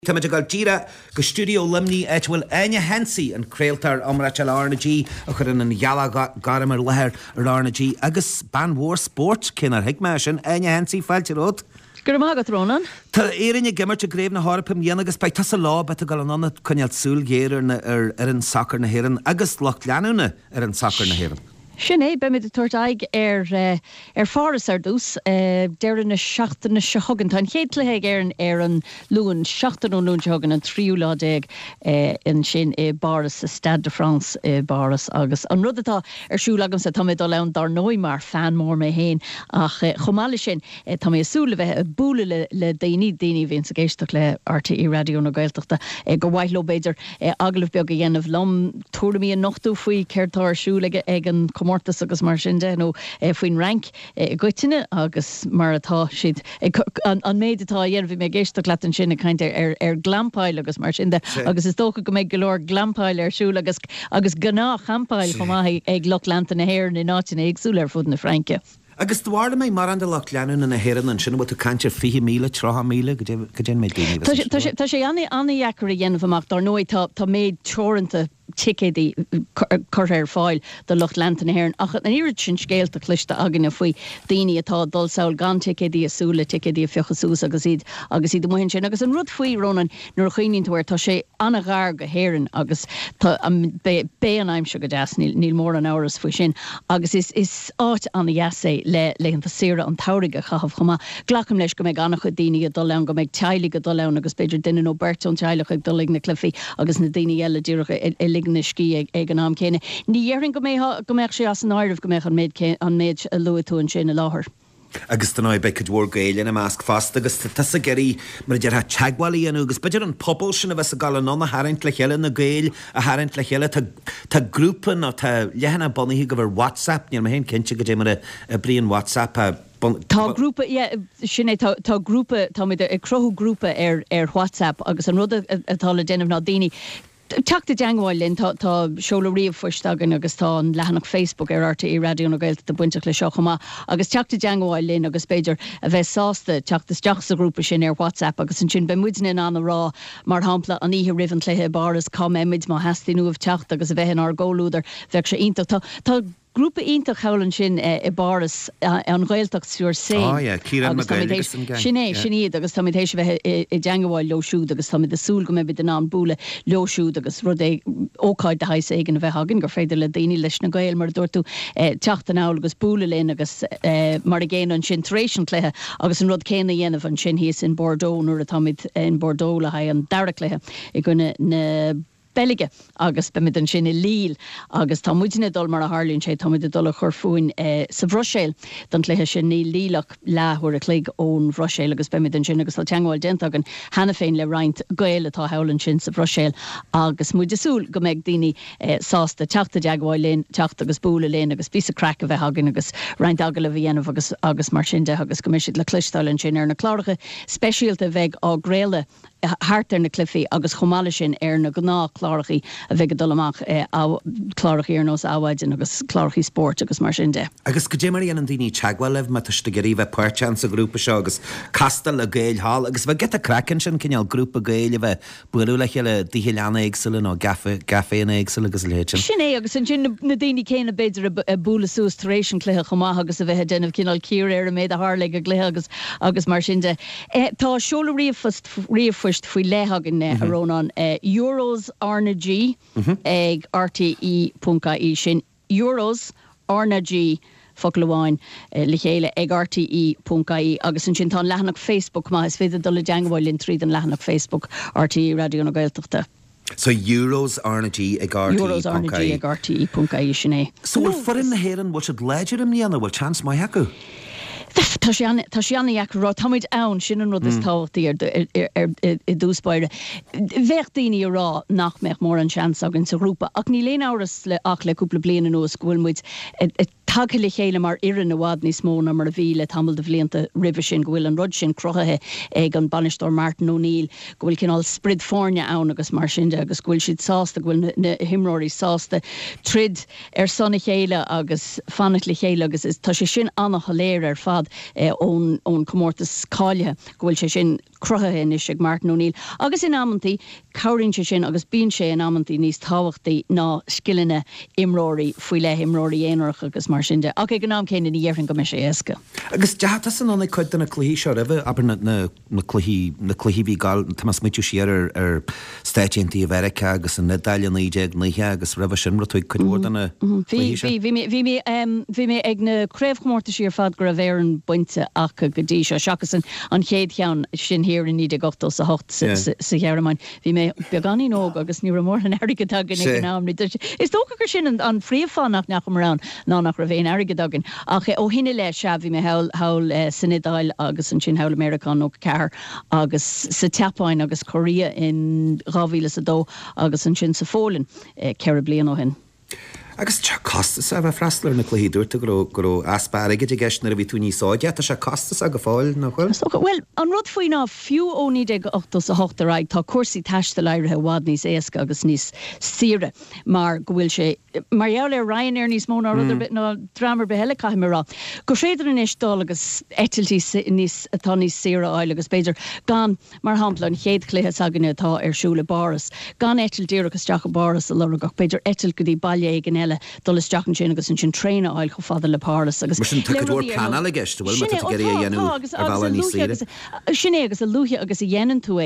Tá meidir gáil díra go stúdio limní bhfuil aine hensaí an creaaltar amráteil RNG a chur in an gheala garam ar lethir ar RNG agus banmhór sport cinar hiicme sin aine hensaí fáilte ród. Gur mágad Rónan? Tá éirinne gimmarte gréibh na hárapim dhéana agus beid tas a lá bet a gal an anna chuneal súl géir ar an sacr na héireann agus loch leanúna ar an sacr na héireann. Sinné be mit de tuairtaig fáras ar dús deir na seachtain na sehagan tá chéadlathe ar an luúin seachtain ó lún sehagan an tríú ládeag in sin baras sa Stade de France baras agus an rud atá siúil agam sa tá mé dá len dar nói mar fan mór mé héin ach chomáile sin tá mé súla bheith búla le daoine bhíonn sa géisteach le RTE radio na Gaeltachta go bhaithló beidir aglah beag a dhéanamh lom túramí an nachtú faoi ceirtá siúla ag an Mortas agus mar sin de nó faoin rank goitine agus mar atá siad an méid atá dhéanamh mé géisteach leat an sin a cainte ar glampáil agus mar sin de agus is dócha go méid go leor glampáil ar siúil agus gná champáil chumá ag loch leanta na héir na náitina agsúil ar fud na Franke. Agus dhála mé mar an de lech leanún na héireann an sin bhil cantir 4,000 3,000 go dé méid daoine. Tá sé annaheachar a dhéanamh amach dar nóid tá méid teoranta ticédí chur ar fáil do lucht leanta na héireann ach an irid sin scéalta clista agan a faoi daoine atá dul saoil gan ticédí a súla ticédí a fiochasús agus iad muhin sin agus an rud faoi Rónan nuair a chuoíonn tuair tá sé anna ghar go héireann agus bé an aimse go deas níl mór an áras faoi sin agus is áit anna dheasa le an tasíra an tairige chahabh chumá ghlacham leis go méid annach chu daoine a dul len go méid teile go dul len agus beidir duine nó bertún teilech ag dul na clufií agus na daoine eile dúracha na cí ag an am céine. Ní dhéann go méid sé as an áirimh go méid an méid a luúún sin a láthair. Agus tá be go dúór gaile na másc fast agus tá a geirí mar de teagháí anú agus beidir an pobl sin a bheits a gal an a haint le cheile na gail a haint le cheile tá grúpan á tá lehanana bonnaí go bhar WhatsApp níor hén cinnte go dé mar a bríon WhatsApp Tá grúpa sinné tá grúpa tá ag crothú grúpa ar WhatsApp agus an rud atá le déanamh ná daoine Teachta deangáilinn tá seola riomh fuisteagan agus tá an lehanach Facebook ar RTE radio na Gaelta de buinte le seo chumá agus teachta deangáilinn agus beidir a bheith sásta teachtas sa grúpa sin ar WhatsApp agus an sin be muidin an rá mar hampla an ihe rihan léthe baras com imid má heasta nuamh teachta agus a bheith ar ggóúidir bheith sé ionta tá grúpa ionta chalann sin i baras an Gaeltach súr sé. Sinné agus tá éis bheith i deangáil leosúd agus tá de súl go mé bit den ná búla leosúd agus rud é óáid de hais éigen a bheith hagann gur féidir le daoine leis na gail mar dúirtú teachta ná agus búla linn agus mar a ggéan an sin tréisian cléthe agus an rud céna dhéanamh an sin híos in Bordeaux nuair a táid in Bordeaux le ha an dara cléthe i gine na Belige agus be mit an sin i líl agus tá muidine dul mar a Harlín sé tá muid dul a chur fuin sa Bhroséil don léthe sin ní lílach láthúair a clíg ón Bhroséil agus be mit an sin agus tá teangáil dentagan hena féin le roinnt gaile tá helann sin sa Bhroséil agus muid desúl go méid daoine sásta teachta deagháil linn teachta agus búla linn agus bí a crack a bheith hagan agus roinnt agla bhíanamh agus mar sin de agus goimiisiid le cluistáilinn sin ar na chláiricha speisialta bheith á gréile hartar na clufií agus chomáile sin ar na gná chláirichaí a bheith dul amach chláirichaí ar nós áhaidin agus chláirichaí sport agus mar sin de. Agus go dé mar an daoine teagháil leh me tuiste gurí bheith puirtean sa grúpa seo agus castal a gail hall agus bheith get a crackan sin cinneal grúpa gail a bheith buú le chéile díhileanna éagsúla nó gaféna éagsúla agus léitin. Sinné agus an sin na daoine céine beidir a búla sús taréis an chluthe chumá agus a bheith denmh cinál cír ar a méid a hála a gluthe agus mar sin de. Tá seola riomh faoi léhagan a Rónan Euros RNG ag RTE.ie sin Euros RNG foglaháin le chéile ag RTE.ie agus an sin tá lehanach Facebook má is féidir dul le deangáilinn tríd an lehanach Facebook RTE radio na Gaeltachta. So Euros RNG ag RTE.ie sinné. So forin na héireann bhil siad léidir am níana bhil chance mai heacu? Tá sé annaheach rá táid ann sin an rud is tátaí i dúspáire. Bheith daoine rá nach meach mór an seans agan sa grúpa ach ní léon áras le ach le cúpla bliana nó scoilmuid tagtha le chéile mar ian na bhád níos mó na mar a bhí le tamil de bblianta ribh sin go bhfuil an rud sin crothathe ag an banistóir Martin O'Neill go bhfuil cinál sprid fórne ann agus mar sin de agus bhfuil siad sásta bhfuil na himróirí sásta trid ar sonna chéile agus fanat le chéile agus tá sé sin annach léir ar fad ón comórtas cáilethe go bhfuil sé sin cruthe is ag Martin O'Neill. Agus in amantí cairinse sin agus bín sé in amantí níos táhachtaí ná skillne imróí faoi le imróí éonach agus mar sinnde. Ag gnám céine í dhéarn go me sé éasca. Agus deata san anna chuid na chluhí seo rih aber na chluhí bhí gal Thomas mitú siar ar Stáitiantí America agus an Nadaile Níide níthe agus rih sin tuig chuúir na Bhí mé ag na créimhmórta siar fad gur a bhéir an buinte ach go dtí seo seachas an chéad cheann sin hir in níide gochtó sa hocht sa chearmáin. Bhí mé beganí nóg agus ní mór an airige dagan ag námní. Is dócha gur sin an phríomhfánach nach marán ná nach ra bhéon airige dagan. Ach ó hinine le se bhí mé hail san Idáil agus an sin hail Americán nó ceair agus sa Teapáin agus Corea in 2002 agus an sin sa Fólin ceir blian ó hin. Agus te costas a bheith freislar na chluhíúirta go aspáige de gceisnar a bhí tú níosáide a se costas a go fáil nach chuil? Well, an rud faoin ná fiú ó níide 8 raig tá cuasaí teiste leirithe bhád níos éasca agus níos sire mar go bhfuil sé marall ar Ryanair níos mó ná ruidir bit ná dramar behéile caiimrá. Go féidir in isdal agus etiltí níos atá níos sire áil agus beidir gan mar hampla an chéad chluthe aganine atá ar siúla baras. Gan etiltíir agus teach baras a lera gach beidir etil go dtí bailé gan eile dul is teach an sin agus an sin tréine áil go fada le páras agus. Mar sin tuúir plan a gist bhfuil mar geir a dhéanú ar bhla níos sire. Sinné agus a luúthe agus a dhéanaan tú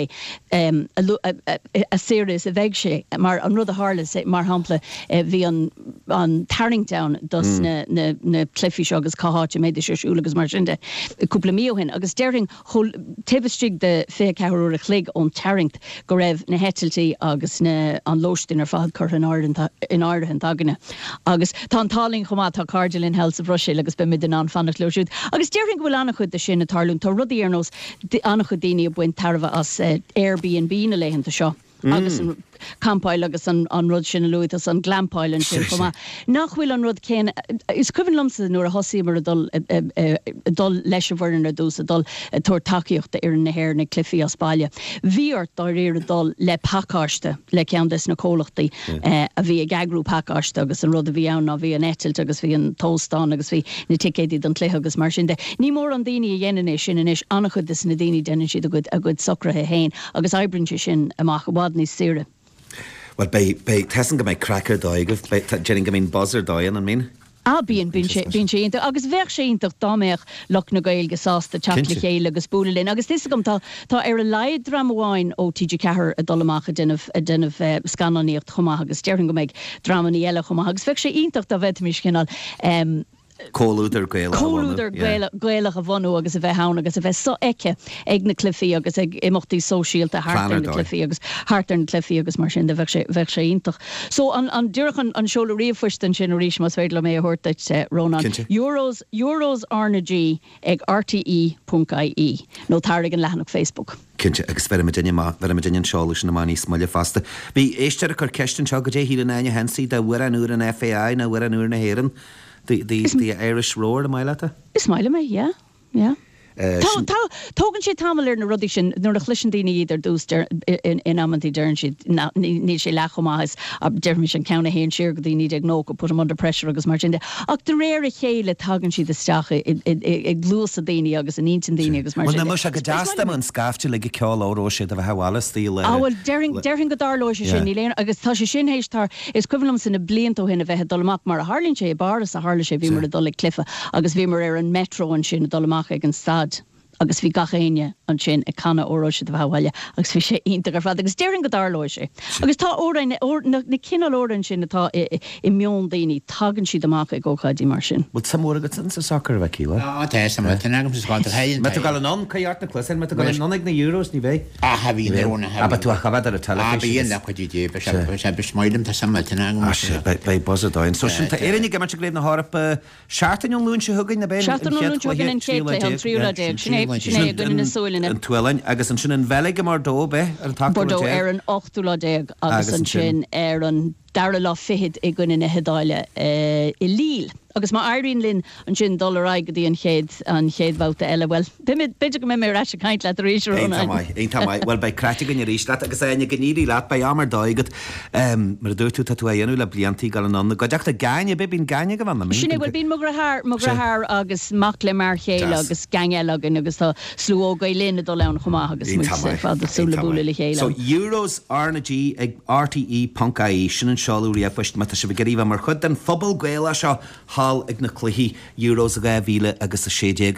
a séris a bheith sé mar an rud a hála mar hampla bhí an Tarringtown dus na cliffi seo agus cáháte méidir siúla agus mar sinnde cúpla míohin agus déirring tebestrig de fé ceú a chlig ón Tarringt go raibh na hetiltí agus an lóistin ar fad chur in áirithe aganine. Agus tá an táling chomá tá cardilín hel sa Brussil agus be mid an anfannach leisiúd. Agus déirring bhfuil annach chud de sin na tarlún tá rudí ar nós annach chud daoine a buin tarbh as Airbnb na léhananta seo. Agus an campáil agus an rud sin luúid as an glampáil an sin chumá. Nach bhfuil an rud céin is cuimhin lomsa nuair a hosí mar a dul leis a bhharna dús a dul tuair takeíochta ar na hair na cliffií a Spáile. Bhíart dá réir a dul le pacáiste le cean des na cólachtaí a bhí a gagrú pacáiste agus an rud a bhí ann a bhí an etilt agus bhí an tóstán agus bhí na ticéidí don cléthe agus mar sin de. Ní mór an daoine a dhéanana sin inis annach chud is na daoine déanann siad a good socrathe héin agus aibrinse sin amach bhád níos sire. Well, bei tesan go méid crackar dáigh, jening go mín buzzer dáin an mín? Bíon sé ínta, agus bheith sé íntaach dáméach lech na gail gosásta teachla chéile agus búlalín. Agus tí gom tá ar a leid dramháin ó TG Cahar a dolamach a dunneh scannaíocht chumá agus dearing go méid dramaní eile chumá agus bheith sé íntaach a bheith mis cinál Cóúidir gréilech a bhanú agus a bheith hán agus a bheith so eice ag na cliffií agus ag imachtaí sóisialta hartar na cliffií agus hartar na cliffií agus mar sin de bheith sé ítach. So an dúrachan an seola riomhfuistan sin ríis mas féidir le mé thuirteit Rónan. Euros RNG ag RTE.ie nó táirg an lehanach Facebook. Cinnte agus bheit Virginian seála sin na maní smaile fasta. Bhí éistear a chu ceistan seo go dé hí an aine hensaí de bhuiir an úr an FAI na bhuiir an úr na héan. The Irish Roar, am I later? Is my yeah. Tógann sé tamil na rudí sin nuair a chlisin daoine idir dús in amantí dearn siad ní sé lechomáis a deirmi sin ceanna héon siar go daoine ag nó go put am under pressure agus mar sin. Ach de réir a chéile tagann siad isteach ag glús a daoine agus an intin daoine agus mar sin. Well, na mu a go deasta man scafte le go ceáil óró siad a bheith haála stíle. Well, deirring go darlóise sin ní léon agus tá sé sin héistar is cuimlam sin na bliantó hinna bheith dolamach mar a Harlín sé baras a Harla sé bhí mar a dul ag clifa agus bhí mar ar an metro an sin a dolamach ag an stad. Agus bhí gachéine an sin ag canna óráise do bhhaile agus bhí sé íntagar fad agus déirring go darlóise. Agus tá órain na cinál órain sin atá i mion daoine tagann siad amach ag óchaidí mar sin. Bud sa mór agat sa soccer bheith cíla? Tá sam le agam sa gáil hain. Me gal an caiart na clusan, me gal an na euros ní bheith? Ha bhí leróna. Aber tú a chabad ar a television. Bhí nach chuidí dé, sé besmaidm tá sam le agam. Bei buzzer dáin. So sin tá éirinnig go se gréibh na hárap seaartainún lún se thugain na ben. Seaartainún lún se thugain in chéile an tríúla déag. An tuilein agus an sin an bheige mar dó be ar an Bordeaux ar an 8 agus an sin ar an dar lá fihid I gine na hedáile I líl. Agus má airín linn an sin $1 go dtí an chéad bhata eile bhfuil. Beidir go mé mé ráise caiint le éis Ein tamai, well bei creatig in ríist leat agus aine gníí leat bei amar dáigad mar dúirtú tatu aonú le bliantí gal an anna. Goideach a gaine be bín gaine go bhna. Sinna bhfuil bín mugrathar agus mac le mar chéile agus gange agin agus tá slúóga linn dó len chumá agus fad súla búla le chéile. So euros RNG ag RTE.ie sin an seáúí a fuist me se bhgeíh mar chud den phobal gweile seo hall ag na cluhí euros a 2,000 agus a 6